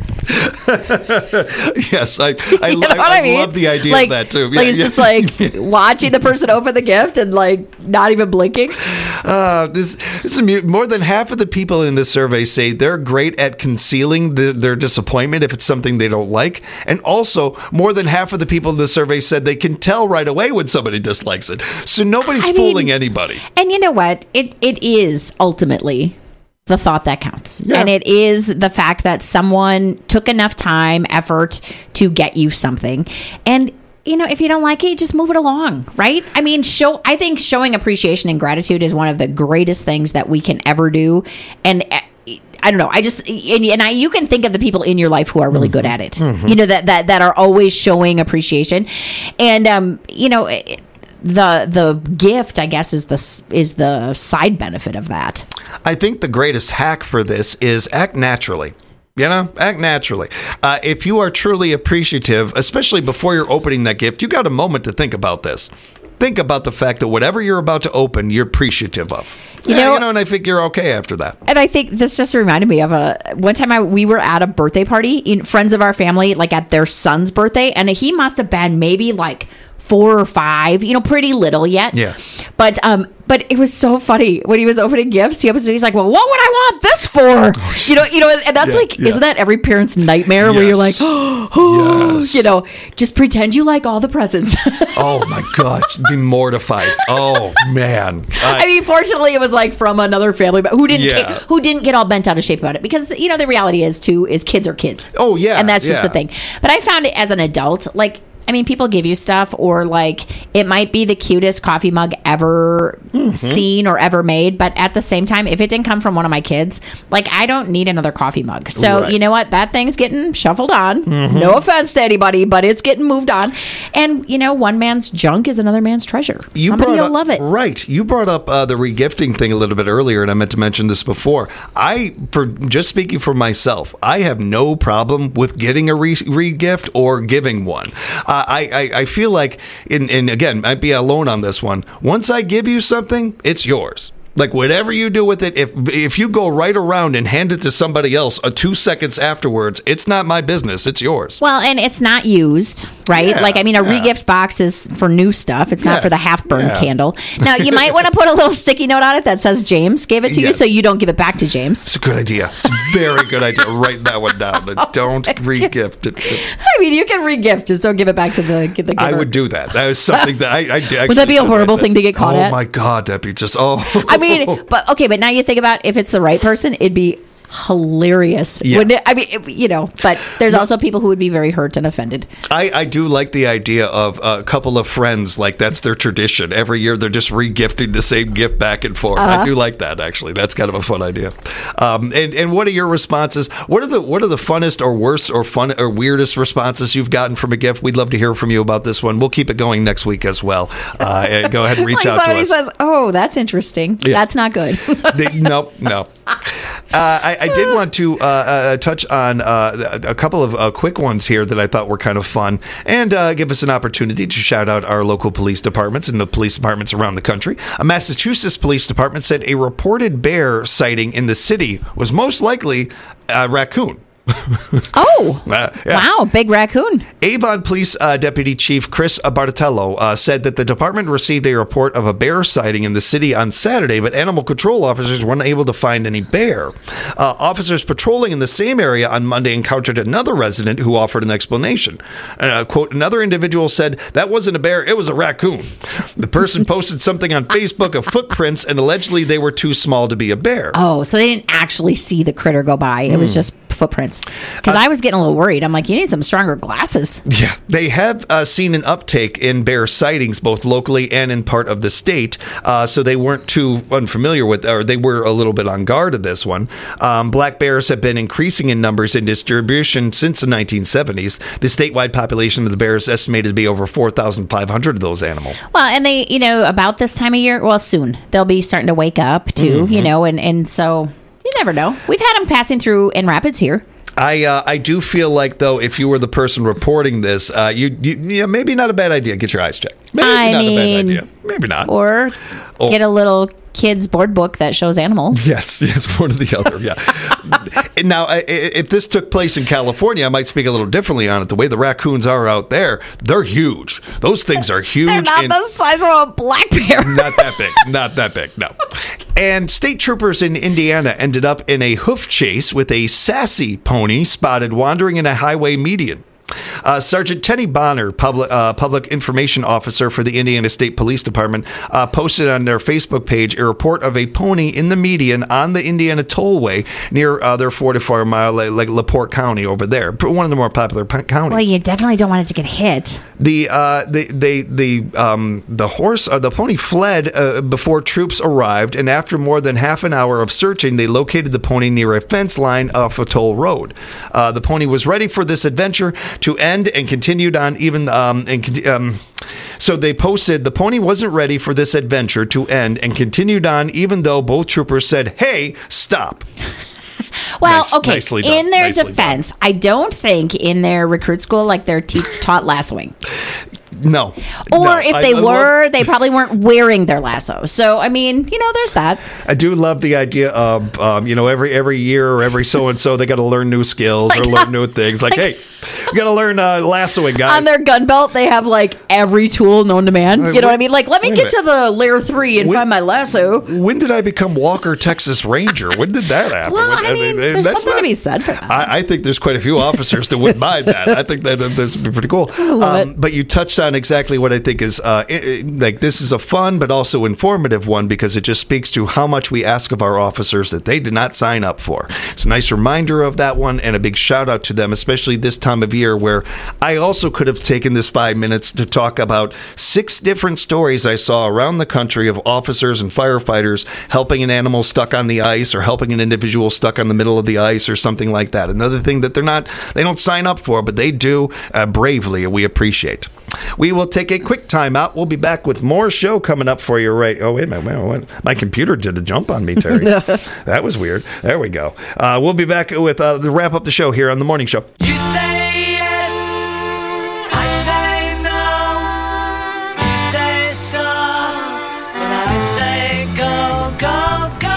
Yes, I, I, You know I, what I I mean? love the idea like, of that too. Like Yeah, it's yeah. just like watching the person open the gift and like not even blinking. Uh, this, this is mu- more than half of the people in this survey say they're great at concealing the, their disappointment if it's something they don't like. And also, more than half of the people in the survey said they can tell right away when somebody dislikes it. So nobody's I mean- fooling anybody. And you know what? It it is ultimately the thought that counts. Yeah. And it is the fact that someone took enough time, effort to get you something. And you know, if you don't like it, just move it along, right? I mean, show I think showing appreciation and gratitude is one of the greatest things that we can ever do. And uh, I don't know. I just and, and I you can think of the people in your life who are really good at it. You know, that that that are always showing appreciation. And um, you know, it, the the gift, I guess, is the is the side benefit of that. I think the greatest hack for this is act naturally. You know, act naturally. Uh, if you are truly appreciative, especially before you're opening that gift, you got a moment to think about this. Think about the fact that whatever you're about to open, you're appreciative of. You Yeah, know- you know, and I think you're okay after that. And I think this just reminded me of a one time I we were at a birthday party, in friends of our family, like at their son's birthday, and he must have been maybe like four or five, you know, pretty little yet. Yeah. But um, but it was so funny when he was opening gifts. He was he's like, well, what would I want this for? Oh, you know, you know, and that's yeah, like, yeah. isn't that every parent's nightmare Yes. where you're like, oh, Yes. you know, just pretend you like all the presents. Oh my gosh, be mortified. Oh man. I mean, fortunately, it was like from another family, but who didn't Yeah. ca- who didn't get all bent out of shape about it, because you know the reality is too is kids are kids. Oh, yeah, and that's just yeah. the thing. But I found it as an adult, like. I mean, people give you stuff, or like it might be the cutest coffee mug ever Mm-hmm. seen or ever made. But at the same time, if it didn't come from one of my kids, like I don't need another coffee mug. So Right. you know what? That thing's getting shuffled on. Mm-hmm. No offense to anybody, but it's getting moved on. And you know, one man's junk is another man's treasure. Somebody brought will up, love it. Right. You brought up uh, the regifting thing a little bit earlier, and I meant to mention this before. I, for just speaking for myself, I have no problem with getting a re- regift or giving one. Uh, I, I, I feel like, and, and again, might be alone on this one. Once I give you something, it's yours. Like whatever you do with it, if if you go right around and hand it to somebody else uh, two seconds afterwards, it's not my business. It's yours. Well, and it's not used, right? Yeah, like, I mean, a yeah. regift box is for new stuff. It's not for the Yes, half-burned yeah. candle. Now, you might want to put a little sticky note on it that says James gave it to you, Yes. so you don't give it back to James. It's a good idea. It's a very good idea. Write that one down. But don't regift it. I mean, you can regift, just don't give it back to the, the giver. I would do that. That was something that I, I did. Would that be a actually horrible did thing to get caught oh at? Oh my God, that'd be just, oh. I mean, but okay, but now you think about if it's the right person, it'd be hilarious. Yeah. Wouldn't it? I mean, it, you know, but there's also people who would be very hurt and offended. I, I do like the idea of a couple of friends, like that's their tradition. Every year they're just re-gifting the same gift back and forth. Uh-huh. I do like that, actually. That's kind of a fun idea. Um, and, and what are your responses? What are the what are the funnest or worst or fun or weirdest responses you've gotten from a gift? We'd love to hear from you about this one. We'll keep it going next week as well. Uh, and go ahead and reach Like out to somebody us. says, oh, that's interesting. Yeah. That's not good. They, no, no. Uh, I, I did want to uh, uh, touch on uh, a couple of uh, quick ones here that I thought were kind of fun, and uh, give us an opportunity to shout out our local police departments and the police departments around the country. A Massachusetts police department said a reported bear sighting in the city was most likely a raccoon. Oh, Uh, yeah. wow, big raccoon. Avon Police uh, Deputy Chief Chris Bartello uh, said that the department received a report of a bear sighting in the city on Saturday, but animal control officers weren't able to find any bear. Uh, officers patrolling in the same area on Monday encountered another resident who offered an explanation. Uh, quote, another individual said, that wasn't a bear, it was a raccoon. The person posted something on Facebook of footprints, and allegedly they were too small to be a bear. Oh, so they didn't actually see the critter go by. It Hmm. was just footprints. Because Uh, I was getting a little worried. I'm like, you need some stronger glasses. Yeah, they have uh, seen an uptake in bear sightings both locally and in part of the state, uh, so they weren't too unfamiliar with, or they were a little bit on guard of this one. Um, black bears have been increasing in numbers and distribution since the nineteen seventies. The statewide population of the bears is estimated to be over four thousand five hundred of those animals. Well, and they, you know, about this time of year, well, soon, they'll be starting to wake up too, Mm-hmm. you know, and, and so you never know. We've had them passing through in Rapids here. I uh, I do feel like, though, if you were the person reporting this, uh, you, you yeah, maybe not a bad idea. Get your eyes checked. Maybe I not mean, a bad idea. Maybe not. Or Oh. get a little kid's board book that shows animals. Yes, yes, one or the other, yeah. Now, I- I- if this took place in California, I might speak a little differently on it. The way the raccoons are out there, they're huge. Those things are huge. They're not and the size of a black bear. not that big. Not that big, no. And state troopers in Indiana ended up in a hoof chase with a sassy pony spotted wandering in a highway median. Uh, Sergeant Tenny Bonner, public uh, public information officer for the Indiana State Police Department, uh, posted on their Facebook page a report of a pony in the median on the Indiana Tollway near uh, their forty-four mile, like, like LaPorte County over there, one of the more popular p- counties. Well, you definitely don't want it to get hit. The uh, the they the um, the horse uh, the pony fled uh, before troops arrived, and after more than half an hour of searching, they located the pony near a fence line off a toll road. Uh, the pony was ready for this adventure to end and continued on even um, and um, so they posted the pony wasn't ready for this adventure to end and continued on even though both troopers said, "Hey, stop." Well, Nice- okay. nicely done. In their Nicely defense, I don't think in their recruit school like they're te- taught lassoing. No. Or No. if I- they I were, love- they probably weren't wearing their lasso. So, I mean, you know, there's that. I do love the idea of, um, you know, every every year or every so and so they got to learn new skills or learn new things. Like, hey, we got to learn uh, lassoing, guys. On their gun belt, they have like every tool known to man. You know what I mean? Like, let me get to the layer three and when, find my lasso. When did I become Walker, Texas Ranger? When did that happen? Well, when, I mean, I mean there's something not, to be said for that. I, I think there's quite a few officers that wouldn't mind that. I think that that would be pretty cool. I love um, it. But you touched on exactly what I think is uh, it, it, like this is a fun but also informative one because it just speaks to how much we ask of our officers that they did not sign up for. It's a nice reminder of that one and a big shout out to them, especially this time of year where I also could have taken this five minutes to talk about six different stories I saw around the country of officers and firefighters helping an animal stuck on the ice or helping an individual stuck on the middle of the ice or something like that. Another thing that they're not, they don't sign up for, but they do uh, bravely, and we appreciate. We will take a quick time out. We'll be back with more show coming up for you. Right? Oh, wait a minute. Wait a minute. My computer did a jump on me, Terry. That was weird. There we go. Uh, we'll be back with uh, the wrap up the show here on the morning show. You say yes, I say no. You say stop, and I say go, go, go.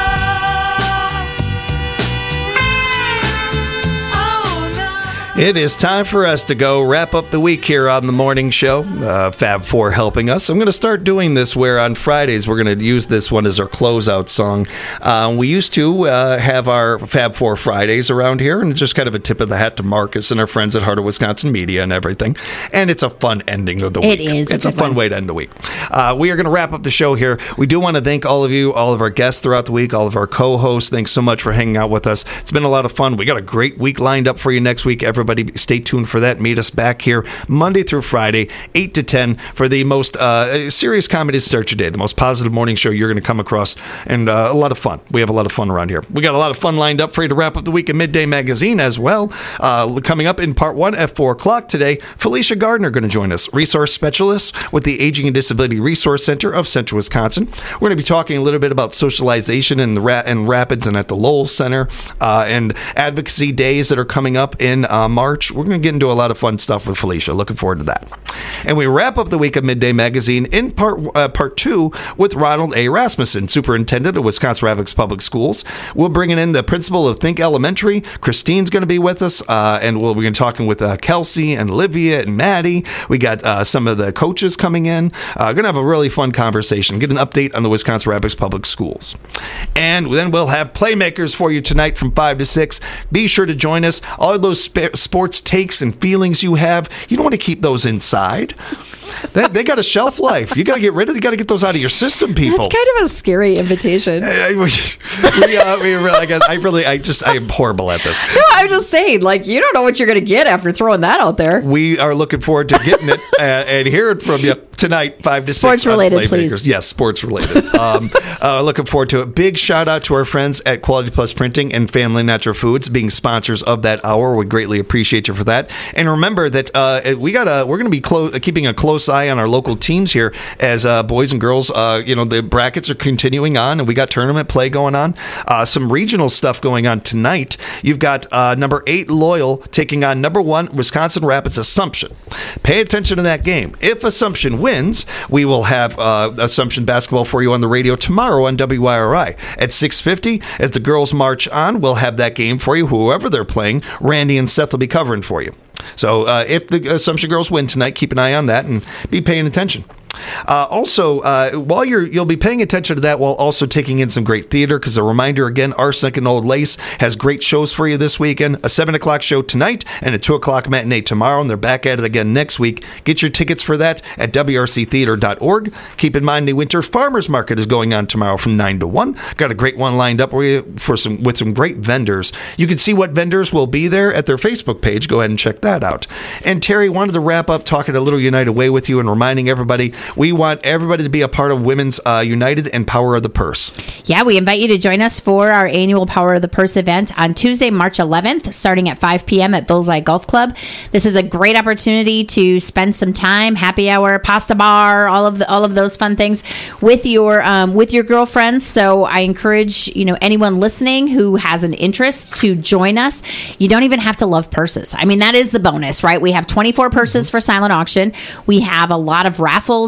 Oh, no. It is time for us to go wrap up the week here on the morning show. Uh, Fab Four helping us. I'm going to start doing this where on Fridays we're going to use this one as our closeout song. Uh, we used to uh, have our Fab Four Fridays around here, and it's just kind of a tip of the hat to Marcus and our friends at Heart of Wisconsin Media and everything. And it's a fun ending of the It week. is. It's a fun one. way to end the week. Uh, we are going to wrap up the show here. We do want to thank all of you, all of our guests throughout the week, all of our co-hosts. Thanks so much for hanging out with us. It's been a lot of fun. We got a great week lined up for you next week. Everybody stay tuned for that. Meet us back here Monday through Friday, eight to ten, for the most uh, serious comedy to start your day, the most positive morning show you're going to come across, and uh, a lot of fun. We have a lot of fun around here. We got a lot of fun lined up for you to wrap up the week in Midday Magazine as well. Uh, coming up in part one at four o'clock today, Felicia Gardner going to join us, resource specialist with the Aging and Disability Resource Center of Central Wisconsin. We're going to be talking a little bit about socialization in the Ra- in Rapids and at the Lowell Center uh, and advocacy days that are coming up in uh, March. We're going to get into a lot of fun stuff with Felicia. Looking forward to that. And we wrap up the week of Midday Magazine in part uh, part two with Ronald A. Rasmussen, Superintendent of Wisconsin Rapids Public Schools. We'll bring in the principal of Think Elementary. Christine's going to be with us, uh, and we'll be talking with uh, Kelsey and Olivia and Maddie. We got uh, some of the coaches coming in. Uh, going to have a really fun conversation. Get an update on the Wisconsin Rapids Public Schools. And then we'll have Playmakers for you tonight from five to six. Be sure to join us. All of those sp- sports takes and feelings you have, you don't want to keep those inside. They, they got a shelf life. You got to get rid of. You got to get those out of your system, people. That's kind of a scary invitation. Uh, we, we, uh, we really, I, guess, I really, I just, I am horrible at this. No, I'm just saying, like, you don't know what you're going to get after throwing that out there. We are looking forward to getting it uh, and hearing from you tonight, five to sports six. Related, please. Yes, sports related. um, uh, looking forward to it. Big shout out to our friends at Quality Plus Printing and Family Natural Foods being sponsors of that hour. We greatly appreciate you for that. And remember that uh, we got a, we're going to be clo- keeping a close eye on our local teams here as uh, boys and girls. Uh, you know, the brackets are continuing on, and we got tournament play going on. Uh, some regional stuff going on tonight. You've got uh, number eight Loyal taking on number one Wisconsin Rapids Assumption. Pay attention to that game. If Assumption wins, we will have uh, Assumption basketball for you on the radio tomorrow on W I R I at six fifty. As the girls march on, we'll have that game for you. Whoever they're playing, Randy and Seth will be covering for you. So uh, if the Assumption girls win tonight, keep an eye on that and be paying attention. Uh, also, uh, while you're, you'll be paying attention to that while also taking in some great theater, because a reminder again, Arsenic and Old Lace has great shows for you this weekend. A seven o'clock show tonight and a two o'clock matinee tomorrow, and they're back at it again next week. Get your tickets for that at W R C theater dot org. Keep in mind the Winter Farmers Market is going on tomorrow from nine to one. Got a great one lined up for you for some, with some great vendors. You can see what vendors will be there at their Facebook page. Go ahead and check that out. And Terry, wanted to wrap up talking a little United Way with you and reminding everybody we want everybody to be a part of Women's uh, United and Power of the Purse. Yeah, we invite you to join us for our annual Power of the Purse event on Tuesday, March eleventh, starting at five p.m. at Bullseye Golf Club. This is a great opportunity to spend some time, happy hour, pasta bar, all of the, all of those fun things with your um, with your girlfriends. So I encourage you know anyone listening who has an interest to join us. You don't even have to love purses. I mean, that is the bonus, right? We have twenty-four purses for silent auction. We have a lot of raffles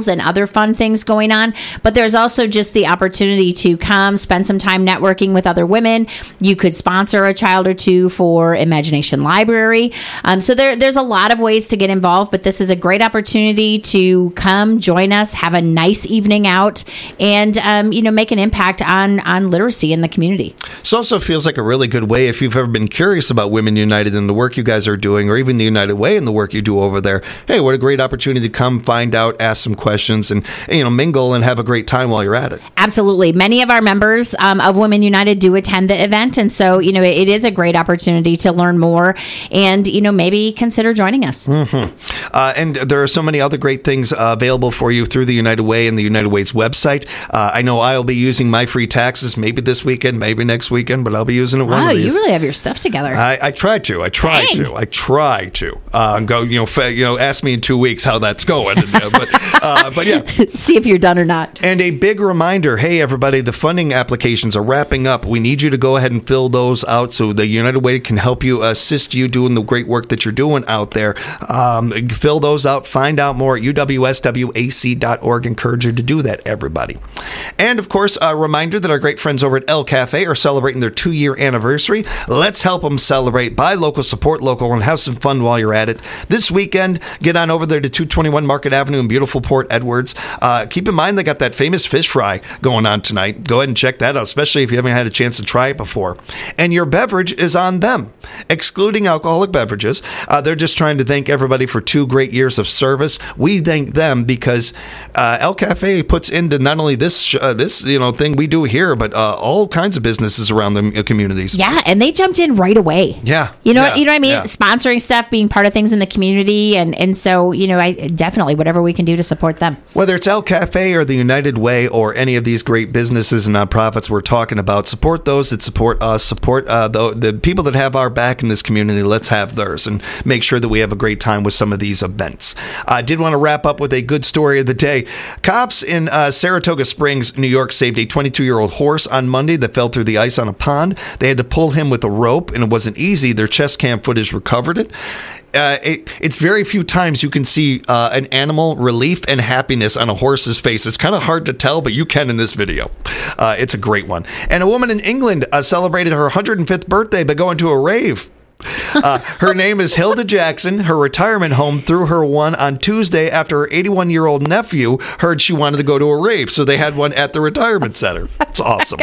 raffles and other fun things going on. But there's also just the opportunity to come spend some time networking with other women. You could sponsor a child or two for Imagination Library. Um, so there, there's a lot of ways to get involved, but this is a great opportunity to come join us, have a nice evening out, and um, you know, make an impact on on literacy in the community. This also feels like a really good way if you've ever been curious about Women United and the work you guys are doing, or even the United Way and the work you do over there. Hey, what a great opportunity to come find out, ask some questions, and you know, mingle and have a great time while you're at it. Absolutely. Many of our members um, of Women United do attend the event, and so you know, it, it is a great opportunity to learn more and you know, maybe consider joining us. Mm-hmm. Uh, and there are so many other great things uh, available for you through the United Way and the United Way's website. Uh, I know I'll be using my free taxes maybe this weekend, maybe next weekend, but I'll be using it one Wow, of these. you really have your stuff together. I, I try to. I try Dang. to. I try to. Uh, go. You know. Fa- you know. Ask me in two weeks how that's going. And, uh, but. Uh, but yeah. See if you're done or not. And a big reminder, hey, everybody, the funding applications are wrapping up. We need you to go ahead and fill those out so the United Way can help you, assist you doing the great work that you're doing out there. Um, fill those out. Find out more at U W S W A C dot org. Encourage you to do that, everybody. And, of course, a reminder that our great friends over at El Cafe are celebrating their two-year anniversary. Let's help them celebrate. Buy local, support local, and have some fun while you're at it. This weekend, get on over there to two twenty-one Market Avenue in beautiful Port Edwards. Uh, keep in mind they got that famous fish fry going on tonight. Go ahead and check that out, especially if you haven't had a chance to try it before. And your beverage is on them, excluding alcoholic beverages. Uh, they're just trying to thank everybody for two great years of service. We thank them because uh, El Cafe puts into not only this sh- uh, this you know thing we do here, but uh, all kinds of businesses around the uh, communities. Yeah, and they jumped in right away. Yeah, you know, yeah, you know what I mean. yeah. Sponsoring stuff, being part of things in the community, and and so you know, I definitely whatever we can do to support them. Whether it's El Cafe or the United Way or any of these great businesses and nonprofits we're talking about, support those that support us. Support uh, the the people that have our back in this community. Let's have theirs and make sure that we have a great time with some of these events. I did want to wrap up with a good story of the day. Cops in uh, Saratoga Springs, New York, saved a twenty-two-year-old horse on Monday that fell through the ice on a pond. They had to pull him with a rope, and it wasn't easy. Their chest cam footage recovered it. Uh, it, it's very few times you can see uh, an animal relief and happiness on a horse's face. It's kind of hard to tell, but you can in this video. Uh, it's a great one. And a woman in England uh, celebrated her one hundred fifth birthday by going to a rave. Uh, her name is Hilda Jackson. Her retirement home threw her one on Tuesday after her eighty-one-year-old nephew heard she wanted to go to a rave. So they had one at the retirement center. It's awesome.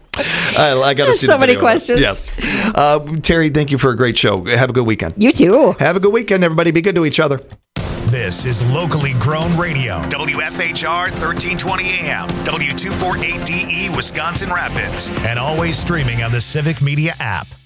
I, I got to see so the many video. questions. Yes. Uh, Terry, thank you for a great show. Have a good weekend. You too. Have a good weekend, everybody. Be good to each other. This is locally grown radio. W F H R thirteen twenty A M, W two forty-eight D E, Wisconsin Rapids. And always streaming on the Civic Media app.